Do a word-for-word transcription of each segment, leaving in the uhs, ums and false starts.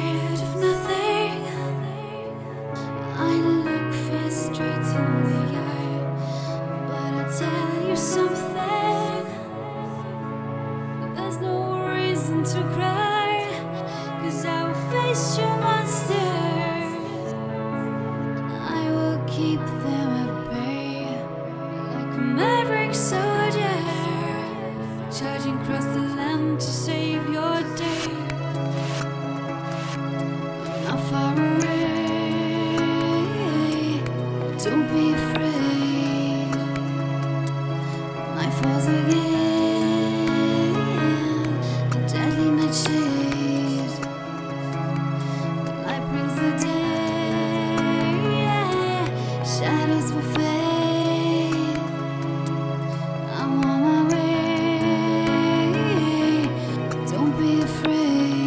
scared of nothing. I look fear straight in the eye, but I tell you something. There's no reason to cry, 'cause I will face your monsters. I will keep them at bay, like a maverick soldier, charging across the land to save your day. I'm not far away, don't be afraid. Night falls again, a deadly nightshade. The light brings the day, shadows will fade. I'm on my way, don't be afraid.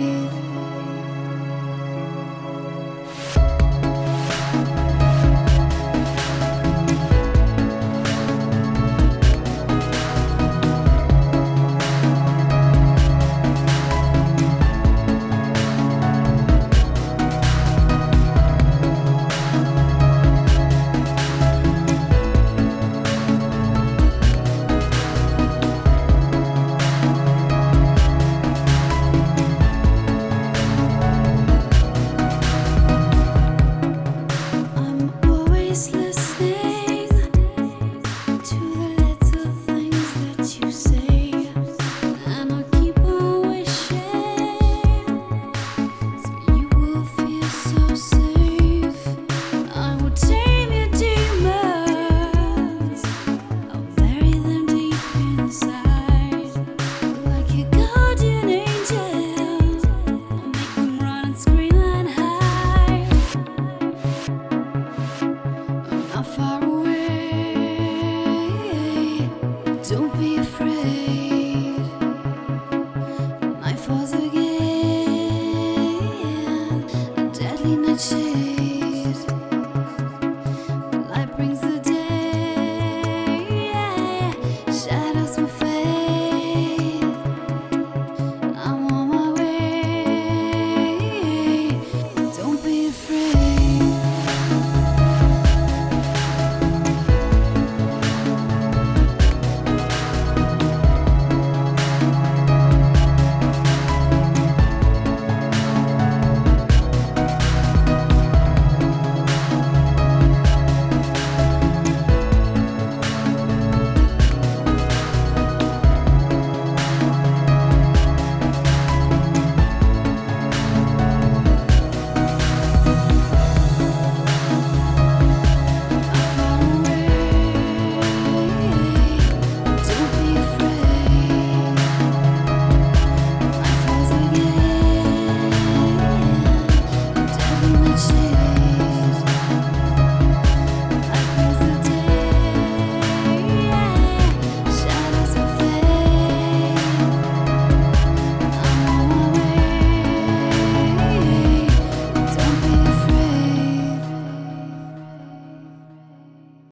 I'm always listening to the little things that you say, and I'll keep on wishing so you will feel so safe. I will tame your demons, I'll bury them deep inside, like a guardian angel. I'll make them run and scream and hide. I'm not far away, don't be afraid. Night falls again, a deadly nightshade.